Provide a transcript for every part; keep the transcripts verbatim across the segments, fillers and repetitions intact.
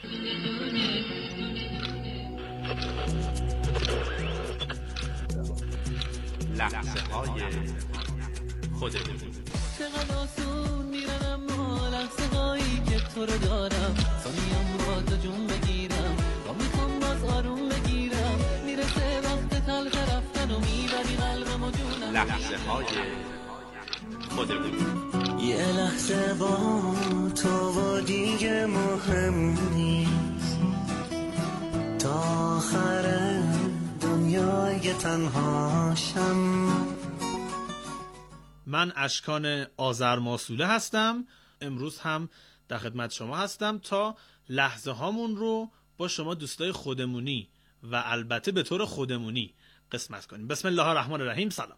لحظه های خودمونی. چقدر آسون میرن اما لحظه هایی که تو رو دارم، ثانیم با تو جون بگیرم و میخوام باز آروم بگیرم، میرسه وقت تلخ رفتن و میبری قلبم و جونم. لحظه های خودمونی. یه لحظه با تو و دیگه مهم نیست، تا آخر دنیای تنهاشم. من اشکان آذرماسوله هستم. امروز هم در خدمت شما هستم تا لحظه هامون رو با شما دوستای خودمونی و البته به طور خودمونی قسمت کنیم. بسم الله الرحمن الرحیم. سلام.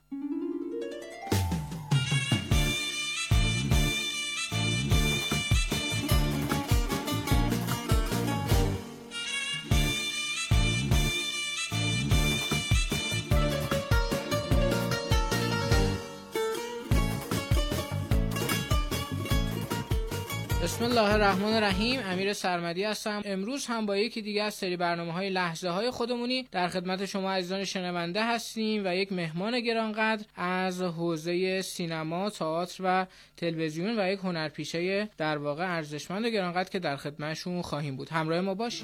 بسم الله الرحمن الرحیم. امیر سرمدی هستم. امروز هم با یکی دیگه از سری برنامه‌های لحظه های خودمونی در خدمت شما عزیزان شنونده هستیم و یک مهمان گرانقدر از حوزه سینما، تئاتر و تلویزیون و یک هنرپیشه در واقع ارزشمند و گرانقدر که در خدمتشون خواهیم بود. همراه ما باشید.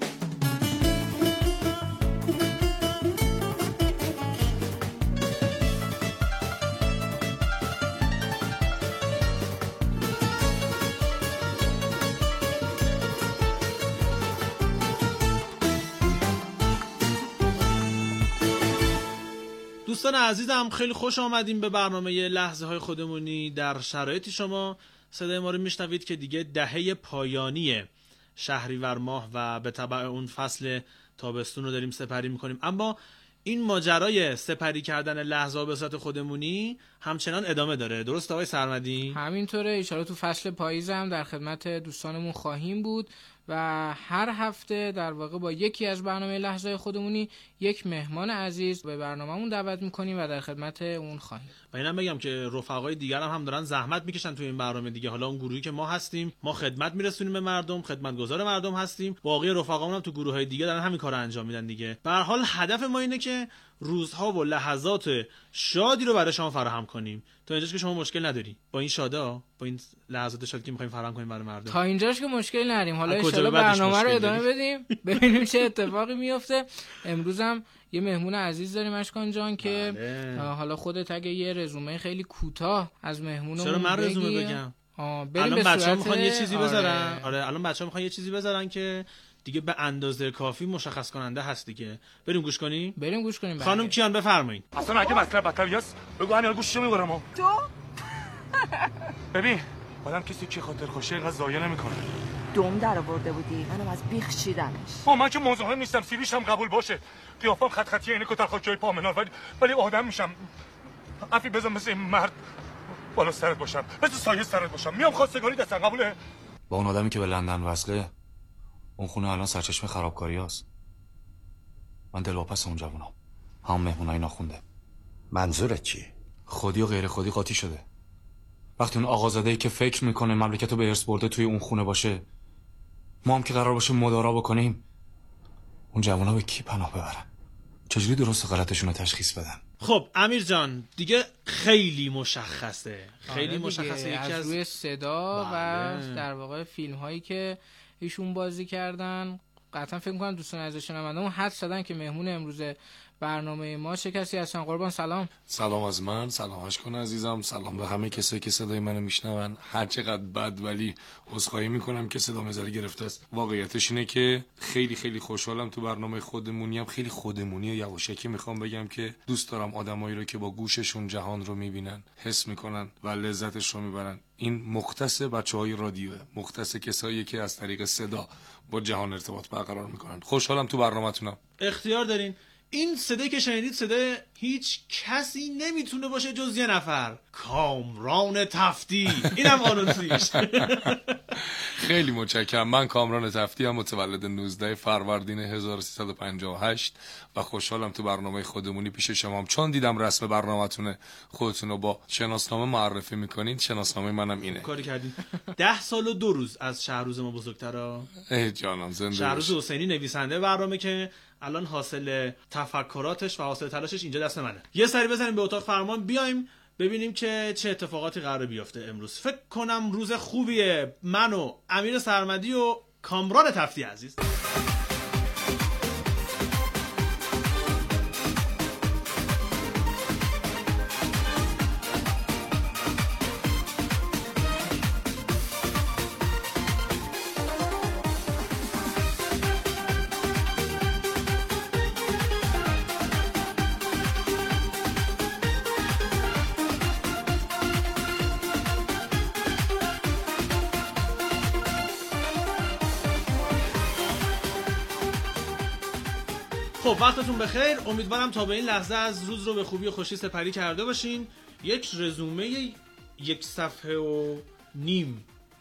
دوستان عزیزم، خیلی خوش آمدیم به برنامه لحظه های خودمونی. در شرایطی شما صدای ما رو میشنوید که دیگه دهه پایانی شهریور ماه و به تبع اون فصل تابستون رو داریم سپری میکنیم، اما این ماجرای سپری کردن لحظه ها به صورت خودمونی همچنان ادامه داره. درست آقای سرمدی؟ همینطوره. ان شاءالله تو فصل پاییز هم در خدمت دوستانمون خواهیم بود و هر هفته در واقع با یکی از برنامه لحظه خودمونی یک مهمان عزیز به برنامه‌مون دعوت می‌کنیم و در خدمت اون خواهیم. و اینم بگم که رفقای دیگر هم, هم دارن زحمت میکشن توی این برنامه دیگه. حالا اون گروهی که ما هستیم، ما خدمت میرسونیم به مردم، خدمتگزار مردم هستیم. باقی رفقامون هم تو گروه‌های دیگه دارن همین کارو انجام میدن دیگه. به هر حال هدف ما اینه که روزها و لحظات شادی رو برای شما فراهم کنیم. تا اینجاش که شما مشکل نداری با این شادا، با این لحظات شادی که می‌خوایم فراهم کنیم برای مردم. تا اینجاش که مشکل نداریم. حالا ان شاءالله برنامه رو ادامه بدیم ببینیم چه اتفاقی میفته. امروز هم یه مهمون عزیز داریم اشکان جان که بله. حالا خودت اگه یه رزومه خیلی کوتاه از مهمونمون چرا من رزومه بگم؟ الان بچه‌ها میخوان یه چیزی آره. بذارن. آره الان بچه‌ها میخوان یه چیزی بذارن که دیگه به اندازه کافی مشخص کننده هست دیگه. بریم گوش کنیم. بریم گوش کنیم. خانم کیان بفرمایید. اصلا اگه مسئله بدتری است بگو همین گوششو میبرم. تو ببین آدم کسی که خاطر خوشه اینقدر ضایع نمیکنه. دوم در آورده بودی منم از بیخ چیدمش. با من که مزاحم نیستم، سیبیش هم قبول باشه، قیافم خط خطیه اینه کتر خاکیای پامنار، ولی ولی آدم میشم. عفی بزن مثل این مرد بالا سرت باشم، مثل سایه سرت باشم. میام خواستگاری دستن قبوله؟ با اون آدمی که به لندن وصله، اون خونه الان سرچشمه خرابکاری هست. من دلواپس اون جوونم، هم مهمونای ناخونده. منظورت چیه؟ خودی و غیر خودی قاطی شده. وقتی اون آقازاده‌ای که فکر میکنه مملکتو به ارث برده توی اون خونه باشه، ما هم که قرار باشه مدارا بکنیم، اون جوونا به کی پناه ببرن؟ چجوری درست و غلطشون رو تشخیص بدن؟ خب امیر جان دیگه خیلی مشخصه، خیلی آره مشخصه. یکی از از روی صدا بله. و در واقع فیلم هایی که ایشون بازی کردن قطعا فکر می‌کنم دوستان عزیز شنونده‌مون حد زدن که مهمون امروز برنامه ما چه کسی هستن. قربان سلام. سلام از من، سلام اشکان عزیزم، سلام به همه کسایی که صدای منو میشنون. هر چقدر بد ولی عذرخواهی میکنم که صدام زری گرفته است. واقعیتش اینه که خیلی خیلی خوشحالم تو برنامه خودمونی هم. خیلی خودمونی و یواشکی میخوام بگم که دوست دارم آدمایی رو که با گوششون جهان رو میبینن، حس میکنن و لذتش رو میبرن. این مختص بچهای رادیوه، مختص کسایی که از طریق صدا با جهان ارتباط برقرار میکنن. خوشحالم تو برنامه‌تونم. اختیار دارین. این صدایی که شنیدید صدای هیچ کسی نمیتونه باشه جز یه نفر، کامران تفتی. اینم آنونسیش. خیلی متشکرم. من کامران تفتی هم، متولد نوزده فروردین هزار و سیصد و پنجاه و هشت و خوشحالم تو برنامه خودمونی پیش شما هم. چون دیدم رسم برنامه‌تونه خودتون رو با شناسنامه معرفی میکنین، شناسنامه منم اینه. کاری کردین. ده سال و دو روز از شهروز ما بزرگترا. ای جانم زنده شهروز حسینی نویسنده برنامه که الان حاصل تفکراتش و حاصل تلاشش اینجا دست منه. یه سری بزنیم به اتاق فرمان، بیایم ببینیم که چه اتفاقاتی قراره بیفته امروز. فکر کنم روز خوبیه. من و امیر سرمدی و کامران تفتی عزیز. خب وقتتون بخیر. امیدوارم تا به این لحظه از روز رو به خوبی و خوشی سپری کرده باشین. یک رزومه یک صفحه و نیم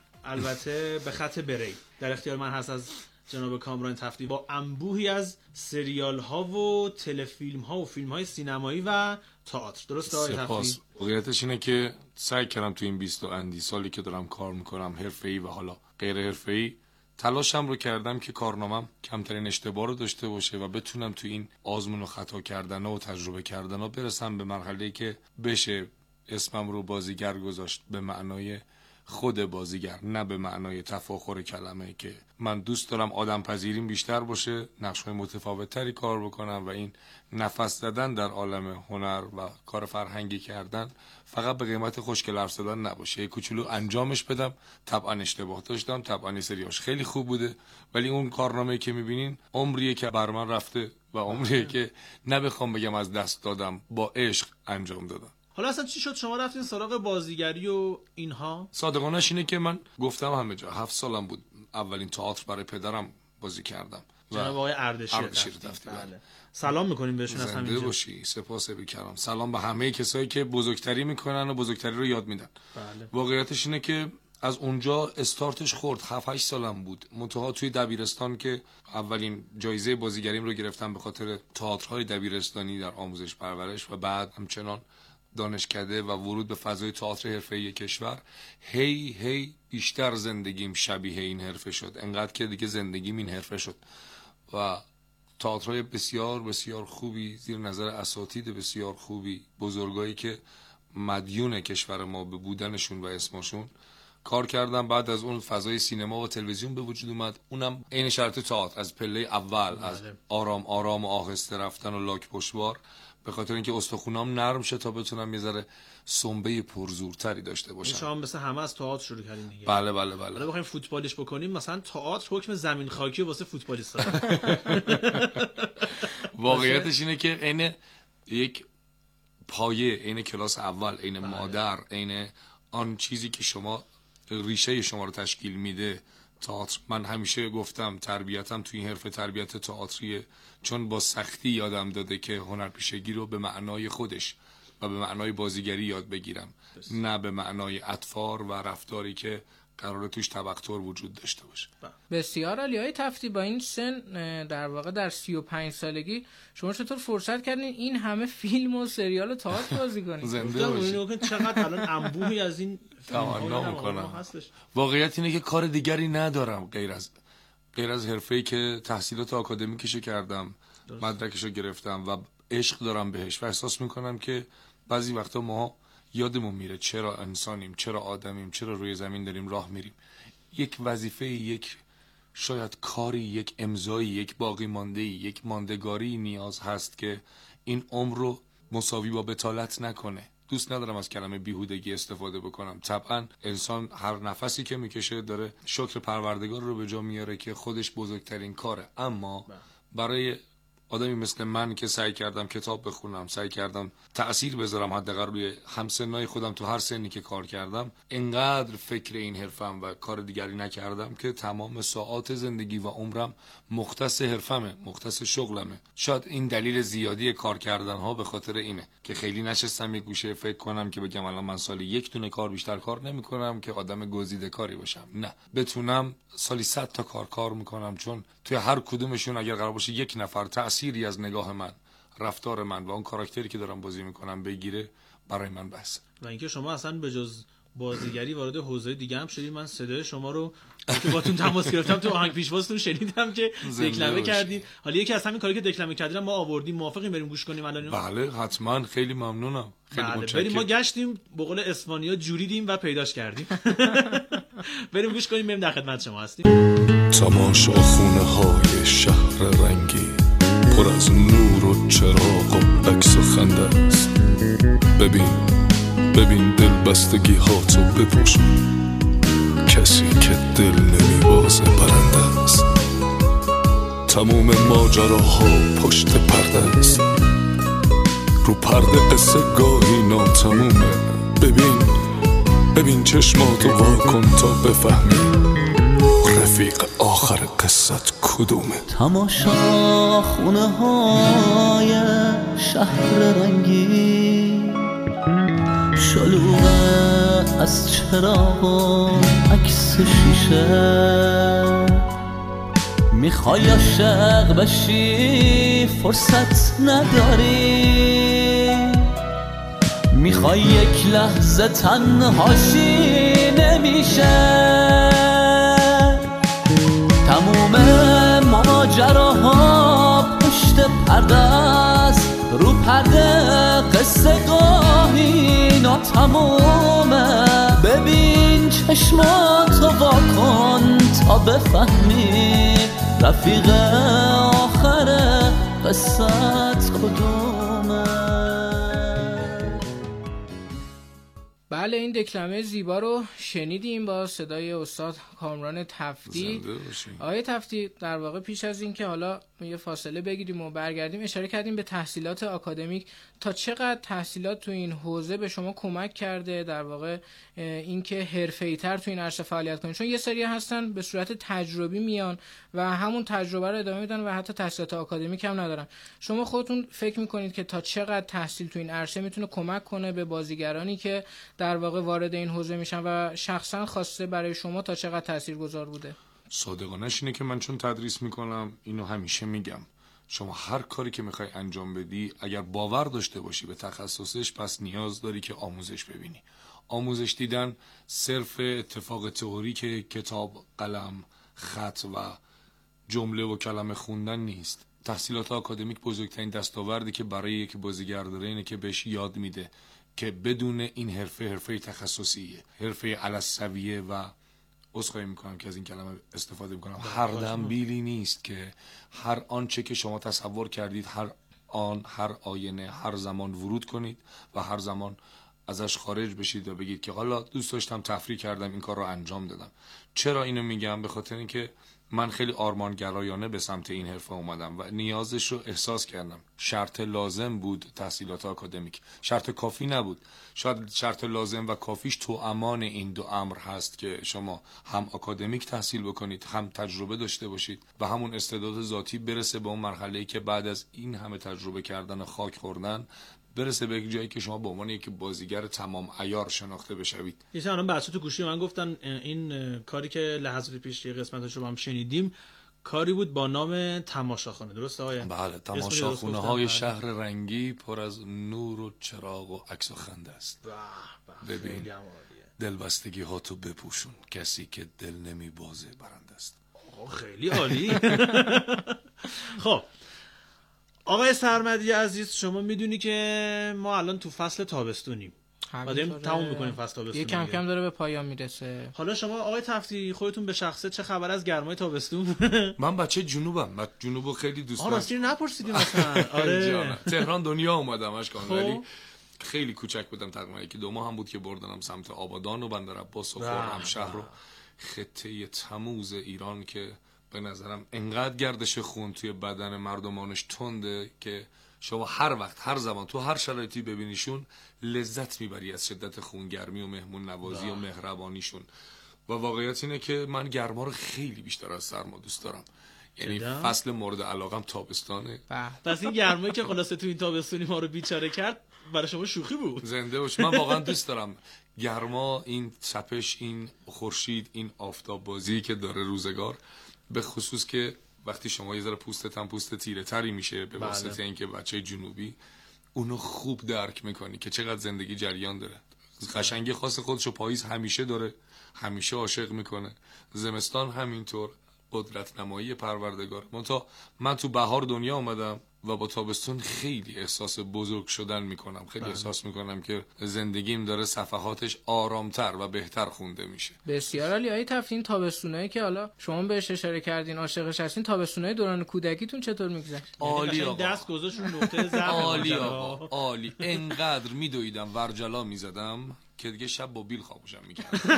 البته به خط بری در اختیار من هست از جناب کامران تفتی با انبوهی از سریال ها و تلفیلم ها و فیلم های سینمایی و تئاتر. درسته آقای تفتی؟ واقعیتش اینه که سعی کردم تو این بیست و اندی سالی که دارم کار میکنم، حرفه‌ای و حالا غیر حرفه‌ای، تلاشم رو کردم که کارنامه‌ام کمترین اشتباه رو داشته باشه و بتونم تو این آزمون و خطا کردن و تجربه کردن و برسم به مرحله‌ای که بشه اسمم رو بازیگر گذاشت به معنای خود بازیگر، نه به معنای تفاخر کلمه، که من دوست دارم آدم پذیریم بیشتر باشه، نقش‌های متفاوت تری کار بکنم و این نفس زدن در عالم هنر و کار فرهنگی کردن فقط به قیمت خوشگل حرف زدن نباشه. یه کوچولو انجامش بدم. طبعا اشتباه داشتم، طبعا این سریاش خیلی خوب بوده، ولی اون کارنامه‌ای که می‌بینین عمریه که بر من رفته و عمریه که نبخوام بگم از دست دادم، با عشق انجام دادم. حالا اصلا چی شد شما رفتین سراغ بازیگری و اینها؟ صادقانه‌اش اینه که من گفتم همه جا هفت سالم بود اولین تئاتر برای پدرم بازی کردم. جناب آقای اردشیر تفتی. بله. سلام میکنیم بهشون از همینجا. زنده باشی. سپاس بیکرام. سلام به همه کسایی که بزرگتری میکنن و بزرگتری رو یاد میدن. بله. واقعیتش اینه که از اونجا استارتش خورد. هفت هشت سالم بود. منتها توی دبیرستان که اولین جایزه بازیگریم رو گرفتم به خاطر تئاترهای دبیرستانی در آموزش پرورش و بعد همچنان دانشکده و ورود به فضای تئاتر حرفه‌ای کشور، هی هی بیشتر زندگیم شبیه این حرفه شد، انقدر که دیگه زندگیم این حرفه شد و تئاترهای بسیار بسیار خوبی زیر نظر اساتید بسیار خوبی، بزرگایی که مدیون کشور ما به بودنشون و اسمشون کار کردم. بعد از اون فضای سینما و تلویزیون به وجود اومد، اونم عین شرط تئاتر، از پله اول از آرام آرام و آهسته رفتن و لاک پشتوار، به خاطر اینکه استخونام نرم شه تا بتونم یه ذره سنبه پرزورتری داشته باشم. شما مثل همه از تئاتر شروع کردین دیگه. بله بله بله. حالا بخوایم فوتبالیش بکنیم، مثلا تئاتر حکم زمین خاکی واسه فوتبالیستا. واقعیتش اینه که عین یک پایه، عین کلاس اول، عین مادر، عین آن چیزی که شما ریشه شما رو تشکیل میده تئاتر. من همیشه گفتم تربیتم توی این حرفه تربیت تئاتریه، چون با سختی یادم داده که هنرپیشگی رو به معنای خودش و به معنای بازیگری یاد بگیرم، نه به معنای اطفار و رفتاری که قراره توش تبختر وجود داشته باشه. بسیار عالی. های تفتی با این سن در واقع در سی و پنج سالگی شما چطور فرصت کردین این همه فیلم و سریال و تئاتر بازی کنید؟ زنده باشید. چقدر الان انبوهی از این تمنا میکنم. واقعیت اینه که کار دیگری ندارم غیر از غیر از حرفه‌ای که تحصیلات آکادمیکشو کردم، مدرکشو گرفتم و عشق دارم بهش و احساس میکنم که بعضی وقتا ما یادمون میره چرا انسانیم، چرا آدمیم، چرا روی زمین داریم راه میریم. یک وظیفه، یک شاید کاری، یک امضایی، یک باقی مانده‌ای، یک ماندگاری نیاز هست که این عمر رو مساوی با بتالت نکنه. دوست ندارم از کلمه بیهودگی استفاده بکنم. طبعا انسان هر نفسی که میکشه داره شکر پروردگار رو به جا میاره که خودش بزرگترین کاره، اما برای آدمی مثل من که سعی کردم کتاب بخونم، سعی کردم تأثیر بذارم حداقل روی همسنای خودم تو هر سنی که کار کردم، انقدر فکر این حرفم و کار دیگری نکردم که تمام ساعات زندگی و عمرم مختص حرفمه، مختص شغلمه. شاید این دلیل زیادی کار کردن ها به خاطر اینه که خیلی نشستم یه گوشه فکر کنم که بگم الان من سالی یک دونه کار بیشتر کار نمی‌کنم که آدم گزیده کاری باشم. نه، بتونم سالی صد تا کار کار میکنم، چون توی هر کدومشون اگر قرار باشه یک نفر تأثیری از نگاه من، رفتار من و اون کاراکتری که دارم بازی میکنم بگیره، برای من بس. و اینکه شما اصلا به جز بازیگری وارد حوزه دیگه هم شدید. من صدای شما رو که باتون تماس گرفتم تو آهنگ پیشوازتون شنیدم که دکلمه کردین. حالا یکی از همین کاری که دکلمه کردین ما آوردیم، موافقیم بریم گوش کنیم الان؟ بله حتما، خیلی ممنونم، خیلی بله. متشکرم. بریم، ما گشتیم به قول اسپانیا جوریدیم و پیداش کردیم. بریم گوش کنیم، بریم در خدمت شما هستیم. تماشا خونه های شهر رنگی پر از نور و چراغ و عکس و خنده است. ببین ببین دل بستگی هاتو بپوشون، کسی که دل نمیبازه برنده است. تموم ماجراها پشت پرده است، رو پرده قصه گاهی ناتمومه. ببین ببین چشماتو وا کن تا بفهمی رفیق آخر قصت کدومه. تماشا خونه های شهر رنگی شلوغه از چراغ و عکس شیشه، میخوای عاشق بشی فرصت نداری، میخوای یک لحظه تنهاشی نمیشه. تموم ماجراها پشت پرده است، رو پرده قصه گاهی ناتمومه. ببین چشماتو وا کن تا بفهمی رفیق آخر قصت کدومه. بله، این دکلمه زیبا رو شنیدیم با صدای استاد کامران تفتی. آقای تفتی، در واقع پیش از این که حالا یه فاصله بگیریم و برگردیم، اشاره کردیم به تحصیلات آکادمیک. تا چقدر تحصیلات تو این حوزه به شما کمک کرده در واقع اینکه حرفه‌ای‌تر تو این عرصه فعالیت کنید؟ چون یه سری هستن به صورت تجربی میان و همون تجربه رو ادامه میدن و حتی تحصیلات آکادمیک هم ندارن. شما خودتون فکر میکنید که تا چقدر تحصیل تو این عرصه میتونه کمک کنه به بازیگرانی که در واقع وارد این حوزه میشن و شخصا خواسته برای شما تا چقدر تاثیرگذار بوده؟ صادقانه‌اش اینه که من چون تدریس میکنم اینو همیشه میگم، شما هر کاری که میخوای انجام بدی اگر باور داشته باشی به تخصصش، پس نیاز داری که آموزش ببینی. آموزش دیدن صرف اتفاق تئوریک کتاب، قلم، خط و جمله و کلمه خوندن نیست. تحصیلات آکادمیک بزرگترین دستاوردی که برای یک بازیگر داره اینه که بهش یاد میده که بدون این حرفه، حرفه تخصصیه، حرفه علسویه و عذرخواهی میکنم که از این کلمه استفاده میکنم، هر دنبیلی نیست که هر آنچه که شما تصور کردید هر آن، هر آینه، هر زمان ورود کنید و هر زمان ازش خارج بشید و بگید که حالا دوست داشتم تفریح کردم این کار رو انجام دادم. چرا اینو میگم؟ به خاطر اینکه من خیلی آرمانگرایانه به سمت این حرفه اومدم و نیازش رو احساس کردم. شرط لازم بود تحصیلات آکادمیک، شرط کافی نبود. شاید شرط لازم و کافیش تو امان این دو امر هست که شما هم آکادمیک تحصیل بکنید، هم تجربه داشته باشید و همون استعداد ذاتی برسه به اون مرحله‌ای که بعد از این همه تجربه کردن و خاک خوردن برسه به یک جایی که شما به عنوان یک بازیگر تمام عیار شناخته بشوید. یه سری الان بچه‌ها تو گوشی من گفتن این کاری که لحظات پیش قسمتش رو هم شنیدیم کاری بود با نام تماشاخانه، درسته آقای؟ بله، تماشاخونه های شهر رنگی پر از نور و چراغ و عکس و خنده است. ببین دلبستگی ها تو بپوشون، کسی که دل نمی بازه برنده است. خیلی عالی. خب آقای سرمدی عزیز، شما میدونی که ما الان تو فصل تابستونیم و داریم تموم میکنیم فصل تابستون، یه کم کم داره به پایان میرسه. حالا شما آقای تفتی خودتون به شخصه چه خبر از گرمای تابستون؟ من بچه جنوبم، من جنوبو خیلی دوست دارم. راستی نپرسیدیم مثلا. آره تهران دنیا اومدم اشکان، ولی خیلی کوچک بودم، تقریبا یکی دو ماه هم بود که بردنم سمت آبادان و بندر عباس و خرمشهر رو، خطه تموز ایران که به نظرم انقدر گردش خون توی بدن مردمانش تنده که شما هر وقت هر زمان تو هر شرایطی ببینیشون لذت میبری از شدت خونگرمی و مهمون نوازی و مهربانیشون. و واقعیت اینه که من گرما رو خیلی بیشتر از سرما دوست دارم. یعنی فصل مورد علاقم تابستانه. پس این گرمایی که خلاصه تو این تابستونی ما رو بیچاره کرد برای شما شوخی بود. زنده باش. من واقعا دوست دارم گرما، این تپش، این خورشید، این آفتاب بازی که داره روزگار، به خصوص که وقتی شما یه ذره پوستت هم پوست تیره تری میشه به واسطه اینکه بچه جنوبی اونو خوب درک میکنی که چقدر زندگی جریان داره. قشنگی خاص خودشو پاییز همیشه داره، همیشه عاشق میکنه. زمستان همینطور، قدرت نمایی پروردگار. منتها من تو بهار دنیا اومدم و با تابستون خیلی احساس بزرگ شدن میکنم. خیلی بله. احساس میکنم که زندگیم داره صفحاتش آرامتر و بهتر خونده میشه. بسیار عالی. آیه تفتین، تابستونایی که حالا شما بهش اشاره کردین عاشقش هستین، تابستونای دوران کودکیتون چطور میگذشت؟ عالی آقا. دست گذاشت رو نقطه ضعف. عالی آقا، عالی. انقدر میدویدم ورجلا میزدم که دیگه شب با بیل خاموشم میکردم.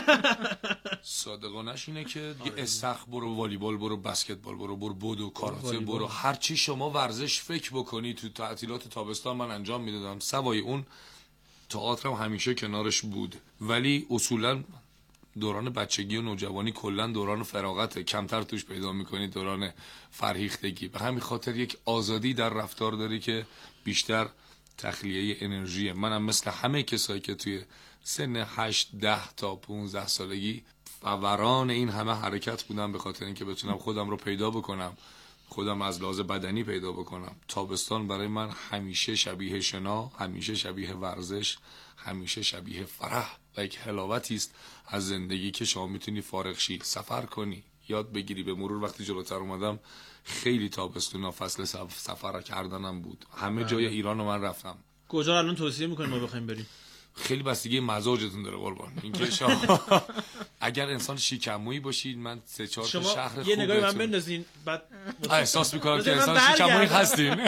صادقانش اینه که دیگه استخ برو، والیبال برو، بسکتبال برو، برو بودو، کاراته برو، هر چی شما ورزش فکر بکنی تو تعطیلات تابستان من انجام میدادم. سوای اون تئاترم همیشه کنارش بود. ولی اصولا دوران بچگی و نوجوانی کلا دوران فراغته، کمتر توش پیدا میکنی دوران فرهیختگی. به همین خاطر یک آزادی در رفتار داری که بیشتر تخلیه انرژیه. منم مثل همه کسایی که توی سن هشت ده تا پونزده سالگی فوران این همه حرکت بودم به خاطر اینکه بتونم خودم رو پیدا بکنم، خودم از لحاظ بدنی پیدا بکنم. تابستان برای من همیشه شبیه شنا، همیشه شبیه ورزش، همیشه شبیه فرح و یک حلاوتی است از زندگی که شما میتونی فارغ شی، سفر کنی، یاد بگیری. به مرور وقتی جلوتر اومدم خیلی تابستونا فصل سفر کردنم بود. همه جای ایران رو من رفتم. کجا الان توصیه میکنیم ما بخوایم بریم؟ خیلی بستگی مزاجتون داره قربان. اینکه شما اگر انسان شیکمویی باشید، من سه چهار تا شهر خوب یه نگاهی من بندازین بعد احساس میکنم که انسان شیکمویی هستین.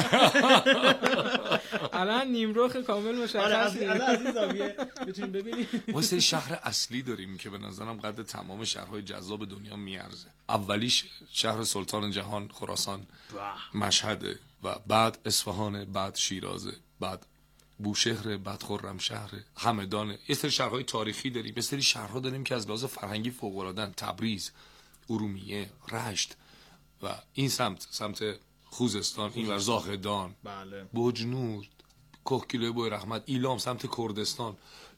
الان نیمرخ کامل مشخص نیست. الان از این زاویه میتونیم ببینیم. ما سری شهر اصلی داریم که به نظرم قد تمام شهرهای جذاب دنیا میارزه. اولیش شهر سلطان جهان خراسان، مشهد، و بعد اصفهان، بعد شیرازه، بعد بوشهر، بعد خرمشهر، همدان. یه سری شهرهای تاریخی داریم، یه سری شهرها داریم که از لحاظ فرهنگی فوق‌العاده‌اند. تبریز، ارومیه، رشت و این سمت سمت خوزستان، این ور زاهدان، بله، بوجنور، کوهگیلوی بوی رحمت، ایلام، سمت کردستان.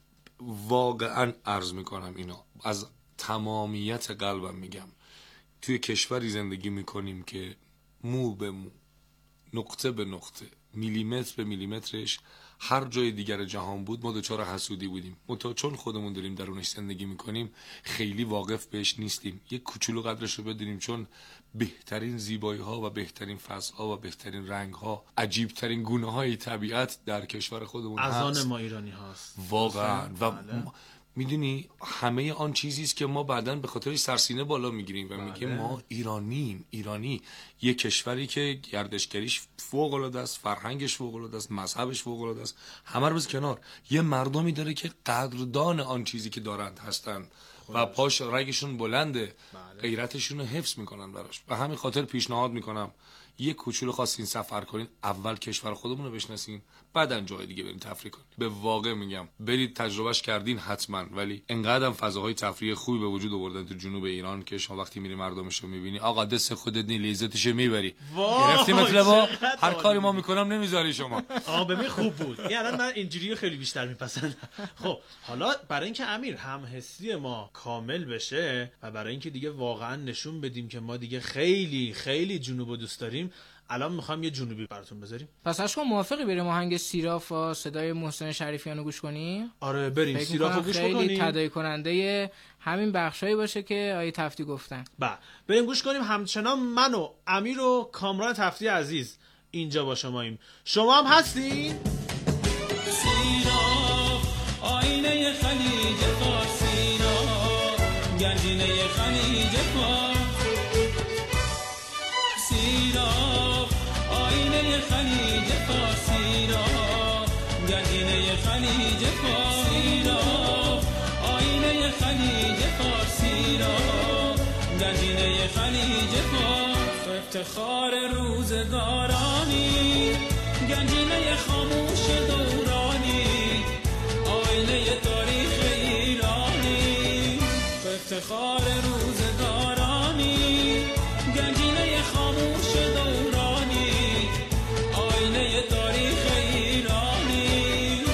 واقعا عرض میکنم اینا از تمامیت قلبم میگم. توی کشوری زندگی میکنیم که مو به مو، نقطه به نقطه، میلیمتر به میلیمترش هر جای دیگر جهان بود ما دچار حسودی بودیم. منتها چون خودمون داریم درونش زندگی میکنیم خیلی واقف بهش نیستیم. یک کوچولو قدرش رو بدونیم، چون بهترین زیبایی ها و بهترین فصل ها و بهترین رنگ ها، عجیب ترین گونه های طبیعت در کشور خودمون هست. از آن ما ایرانی هاست واقعا. و میدونی همه آن چیزی است که ما بعداً به خاطرش سرسینه بالا میگیریم و میگیم ما ایرانیم. ایرانی یک کشوری که گردشگریش فوق العاده است، فرهنگش فوق العاده است، مذهبش فوق العاده است. همه رو بذار کنار، یه مردمی داره که قدردان آن چیزی که دارند هستند و پاش رگشون بلنده، غیرتشون رو حفظ میکنن براش. و همین خاطر پیشنهاد میکنم یک کوچولو خواستین سفر کنین، اول کشور خودمون رو بشناسین، بعداً جای دیگه بریم تفریح کنین. به واقع میگم برید تجربهش کردین حتما، ولی انقدرم فضاهای تفریح خوبی به وجود آوردن تو جنوب ایران که شما وقتی میری مردمش رو میبینی آقا دست خودت نی لذتش میبری. گرفتی مطلبا؟ هر کاری ما میکنم نمیذاری شما. آ ببین خوب بود. یعنی من اینجوری خیلی بیشتر میپسندم. خب حالا برای اینکه امیر هم حسی ما کامل بشه و برای اینکه دیگه واقعا نشون بدیم که ما دیگه خیلی خیلی جنوبو دوست داریم، الان میخوام یه جنوبی براتون بذاریم. پس اشکان موافقی بریم آهنگ سیراف و صدای محسن شریفیان رو گوش کنیم؟ آره بریم سیراف رو گوش کنیم. خیلی تداعی کننده همین بخشایی باشه که آیه تفتی گفتن. بله بریم گوش کنیم. همچنان من و امیر و کامران تفتی عزیز اینجا با شماییم. شما هم هستین؟ سیراف آینه خلیج فارس، سیراف گنجینه خلیج فارس، سیراف آینه خلیج فارس، سیراف گنجینه خلیج فارس، سیراف آینه خلیج فارس، سیراف گنجینه خلیج فارس، تو افتخار روزگارانی، گنجینه خاموش دورانی، آینه تاریخ ایرانی، تو افتخار روزگارانی، گنجینه خاموش دورانی، آینه تاریخ ایرانی.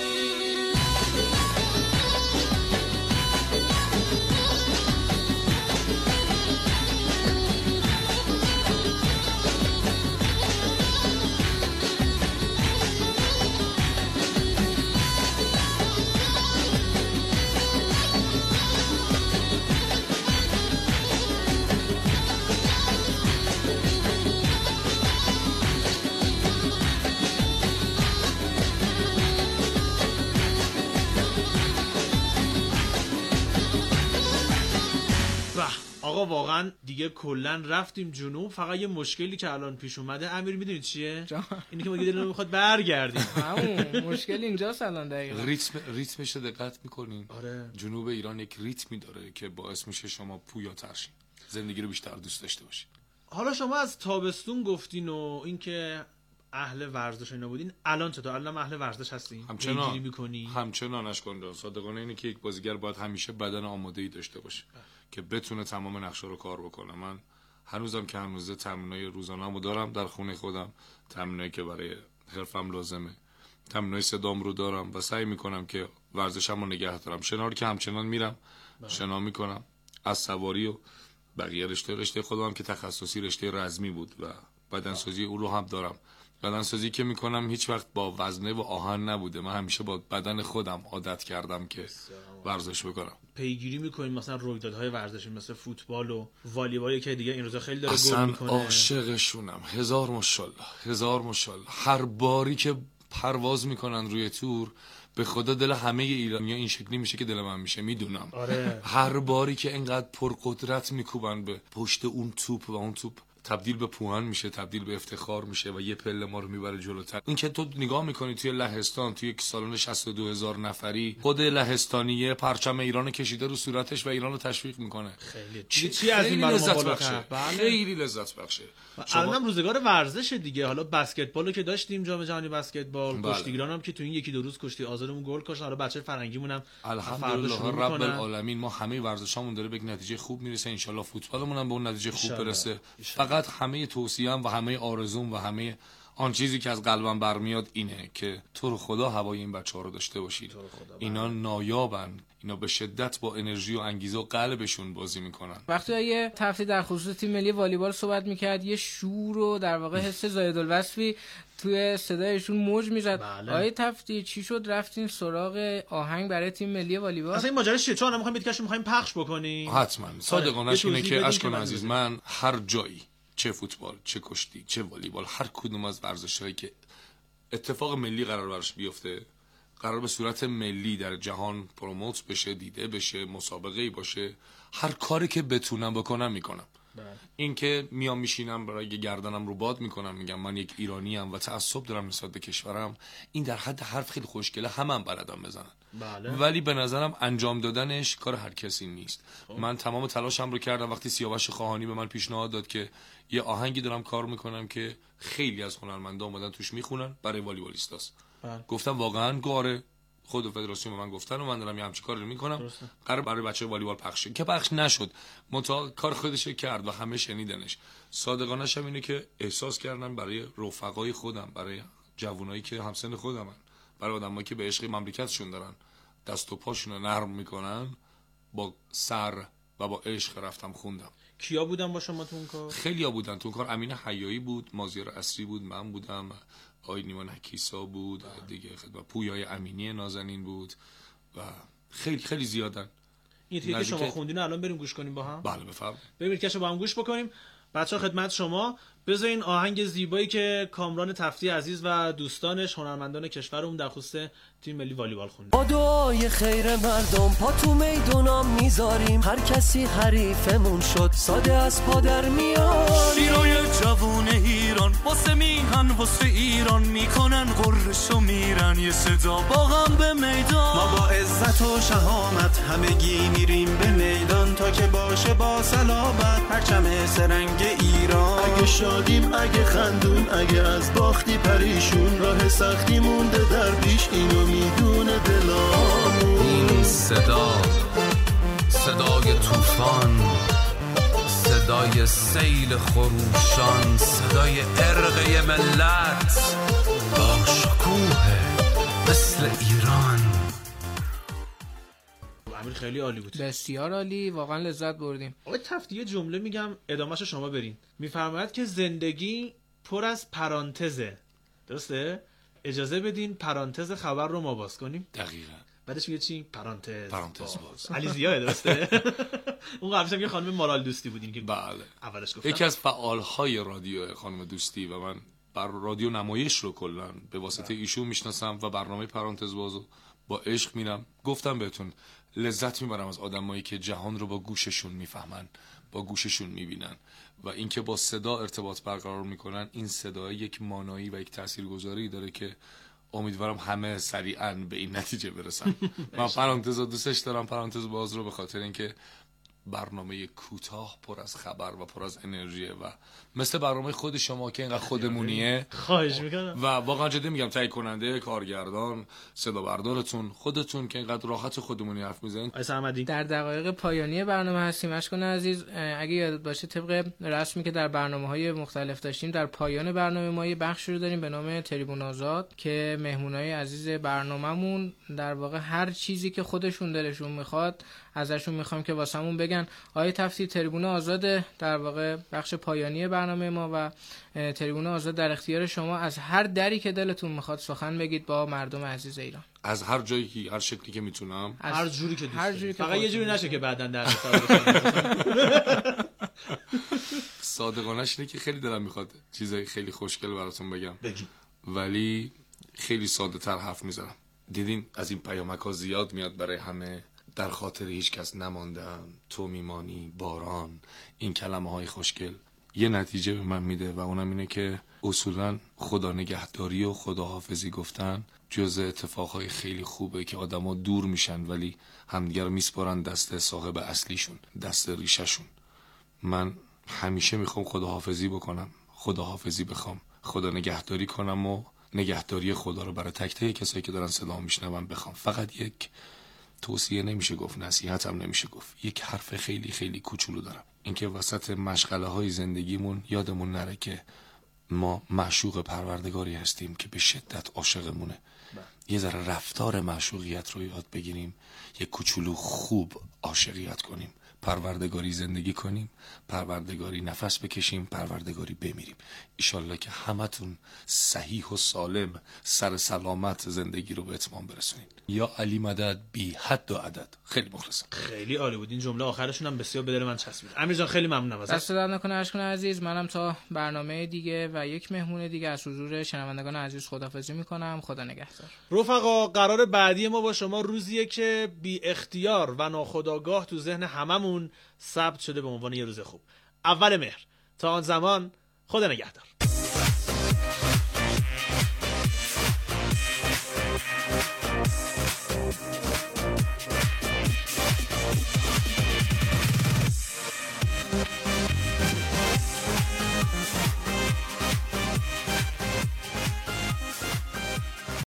آقا واقعا دیگه کلا رفتیم جنوب، فقط یه مشکلی که الان پیش اومده امیر میدونید چیه؟ اینی که ما دیگه دلمون میخواد برگردیم. همون مشکل اینجاست الان دقیقاً. ریتم ریتمش رو دقت میکنین؟ آره. جنوب ایران یک ریتمی داره که باعث میشه شما پویاتر شین، زندگی رو بیشتر دوست داشته باشین. حالا شما از تابستون گفتین و اینکه اهل ورزش اینا بودین، الان چطور؟ الان اهل ورزش هستین؟ همچنان میکنی؟ همچنان اشکان صادقانه اینه که یک بازیگر باید همیشه بدن آماده‌ای داشته باشه که بتونه تمام نقشه رو کار بکنه. من هنوزم که هنوزه تمرینای روزانه‌مو دارم در خونه خودم، تمرینایی که برای حرفم لازمه، تمرینای صدام رو دارم و سعی میکنم که ورزشم رو نگه دارم. شنا که همچنان میرم، شنا میکنم، از سواری و بقیه رشته رشته خودم که تخصصی رشته رزمی بود و بدنسازی او رو هم دارم. بدنسازی که میکنم هیچ وقت با وزنه و آهن نبوده، من همیشه با بدن خودم عادت کردم که ورزش بکنم. پیگیری میکنین مثلا رویدادهای ورزشی مثل فوتبال و والیبال که دیگه این روزا خیلی داره گل میکنه؟ اصلا عاشقشونم. هزار ماشاءالله، هزار ماشاءالله. هر باری که پرواز میکنن روی تور به خدا دل همه ایرانی‌ها این شکلی میشه که دل من میشه، میدونم. آره. هر باری که اینقدر پرقدرت میکوبن به پشت اون توپ و اون توپ تبدیل به پوهن میشه، تبدیل به افتخار میشه و یه پله ما رو میبره جلوتر. این که تو نگاه میکنی توی لهستان، توی یک سالن شصت و دو هزار نفری، خود لهستانیه پرچم ایران کشیده رو صورتش و ایران رو تشویق میکنه. خیلی چی, چی از این لذت بخشه؟ بله. خیلی لذت بخشه. الانم روزگار ورزش دیگه. حالا بسکتبالو که داشتیم، جام جهانی بسکتبال، بله. کشتیگیران هم که تو این یکی دو روز کشتی آزادمون گل کاشتن. حالا بچه فرنگیمون هم الحمدلله رب العالمین ما همه ورزشامون داره به یک نتیجه خوب میرسه. ان شاء الله فوتبالمون هم به اون نتیجه خوب برسه. فقط همه توصیه‌ام و همه آرزوم و همه آن چیزی که از قلبم برمیاد اینه که تو رو خدا هوای این بچه‌ها رو داشته باشید. اینا نایابن، اینا به شدت با انرژی و انگیزه و قلبشون بازی میکنن. وقتی یه تفصیل در خصوص تیم ملی والیبال صحبت میکرد، یه شور و در واقع حس زایدالوصفی توی صدایشون موج میزد. بله. آیه تفتی چی شد رفتین سراغ آهنگ برای تیم ملی والیبال؟ اصلا این ماجرا چیه؟ چون الان میخوایم بیتکشو میخوایم پخش بکنیم. حتما صادقانه اینه که اشکان بدین عزیز، من هر جایی، چه فوتبال، چه کشتی، چه والیبال، هر کدوم از ورزش‌هایی که اتفاق ملی قرار برش بیفته، قرار به صورت ملی در جهان پروموت بشه، دیده بشه، مسابقه‌ای باشه، هر کاری که بتونم بکنم میکنم. این که میام میشینم برای گردنم رو باد میکنم میگم من یک ایرانی ام و تعصب دارم نسبت به کشورم، این در حد حرف خیلی خوشگله، همه هم بلدم بزنن. بله. ولی به نظرم انجام دادنش کار هر کسی نیست. من تمام تلاشم رو کردم. وقتی سیاوش خواهانی به من پیشنهاد داد که یه آهنگی دارم کار میکنم که خیلی از هنرمندا اومدن توش میخونن برای والیبالیستاست، گفتم واقعا گاره، خود فدراسیون به من گفتن و من دارم یه همچین کاری رو میکنم، قرار برای بچه والیبال پخش که پخش نشد، منتها کار خودش کرد و همه شنیدنش. صادقانه‌ش هم اینه که احساس کردم برای رفقای خودم، برای جوانایی که همسن خودمن، برای آدمایی که به عشق مملکتشون دارن دست و پاشون رو نرم میکنن، با سر و با عشق رفتم خوندم. کیا بودن با شما تو اون کار؟ خیلیا بودن تو اون کار. امین حیایی بود، مازیار عصری بود، من بودم، آقای نیما نکیسا بود دیگه، خدمت پویای امینی نازنین بود و خیلی خیلی زیادن. این تیکه که شما خوندین الان بریم گوش کنیم با هم؟ بله بفرمایید. بریم تیکه‌شو با هم گوش بکنیم. بچه‌ها خدمت شما بذارین آهنگ زیبایی که کامران تفتی عزیز و دوستانش هنرمندان کشورمون در خصوص تیم ملی والیبال خونده. با دعای خیر مردم پا تو میدونم میذاریم، هر کسی حریفمون شد ساده از پا در میاریم. شیرای جوون ایران واسه میهن واسه ایران میکنن قرشو میرن، یه صدا با غم به میدان. ما با عزت و شهامت همگی میریم به میدان، تا که باشه با صلابت پرچم سرنگ ایران. اگه شادیم اگه خندون اگه از باختی پریشون، راه سختی مونده در پیش اینو میدونه دلامون. این صدا صدای طوفان، صدای سیل خروشان، صدای عرق ملت با شکوه مثل ایران. امیر خیلی عالی بود، بسیار عالی، واقعا لذت بردیم. آقای تفتی یه جمله میگم ادامه‌شو شما برین. میفرماید که زندگی پر از پرانتزه، درسته؟ اجازه بدین پرانتز خبر رو ما باز کنیم. دقیقاً. بعدش میگه چی؟ پرانتز پرانتز باز. علی زیاه، درسته؟ اون قبلش هم یه خانم مارال دوستی بودین که بله اولش گفتم یکی از فعالهای رادیو خانم دوستی و من بر رادیو نمایش رو کلا به واسطه ایشون میشناسم و برنامه پرانتز بازو با عشق میرم. گفتم بهتون لذت میبرم از آدمایی که جهان رو با گوششون میفهمن، با گوششون میبینن و اینکه با صدا ارتباط برقرار میکنن. این صدا یک مانایی و یک تاثیرگذاری داره که امیدوارم همه سریعا به این نتیجه برسن. من پرانتز رو دوستش دارم، پرانتز باز رو، به خاطر اینکه برنامه کوتاه پر از خبر و پر از انرژیه و مثل برنامه خود شما که اینقدر خودمونیه. خواهش میکنم. و واقعا جدی میگم تهیه کننده، کارگردان، صدا بردارتون، خودتون که اینقدر راحت خودمونی حرف میزنید. آقای سرمدی در دقایق پایانی برنامه هستیم. اشکان عزیز اگه یاد باشه طبق رسمی که در برنامه‌های مختلف داشتیم، در پایان برنامه ما یه بخشی رو داریم به نام تریبون آزاد که مهمونای عزیز برنامه‌مون در واقع هر چیزی که خودشون دلشون میخواد ازشون میخوام که واسمون بگن. آیه تفتی تریبون آزاد در واقع بخش پایانی برنامه ما و تریبون آزاد در اختیار شما. از هر دری که دلتون میخواد سخن بگید با مردم عزیز ایران، از هر جایی که هر شکلی که میتونم، هر جوری که دوست هر جوری که فقط یه جوری نشه که بعداً در صادقانه‌ش اینه که خیلی دلم میخواد چیزای خیلی خوشگل براتون بگم بگی، ولی خیلی ساده تر حرف میزنم. دیدین از این پیامک‌ها زیاد میاد برای همه، در خاطر هیچ کس نماندن، تو میمانی، باران، این کلمه های خوشگل یه نتیجه به من میده و اونم اینه که اصولا خدا نگهداری و خداحافظی گفتن جزء اتفاقهای خیلی خوبه که آدما دور میشن ولی همدیگر میسپارن دست صاحب اصلیشون، دست ریشهشون. من همیشه میخوام خداحافظی بکنم، خداحافظی بخوام، خدا نگهداری کنم و نگهداری خدا رو برای تک تک کسایی که دارن صدا میشنون بخوام. فقط یک توصیه نمیشه گفت، نصیحت هم نمیشه گفت، یک حرف خیلی خیلی کوچولو دارم، اینکه وسط مشغله های زندگیمون یادمون نره که ما معشوق پروردگاری هستیم که به شدت عاشقمونه. یه ذره رفتار معشوقیت رو یاد بگیریم، یک کوچولو خوب عاشقیت کنیم، پروردگاری زندگی کنیم، پروردگاری نفس بکشیم، پروردگاری بمیریم. ایشالله که همتون صحیح و سالم سر سلامت زندگی رو به اتمام برسونید. یا علی مدد بی حد و عدد. خیلی مخلصم. خیلی عالی بود. این جمله آخرشون هم بسیار به دل من چسبید. امیر جان خیلی ممنونم ازت. دست درد نکنه اشکان عزیز. منم تا برنامه دیگه و یک مهمون دیگه از حضور شنوندگان عزیز خداحافظی میکنم. خدا نگهدار. رفقا قرار بعدی ما با شما روزیه که بی اختیار و ناخودآگاه تو ذهن هممون ثبت شده به عنوان یه روز خوب. اول مهر. تا آن زمان خدا نگهدار.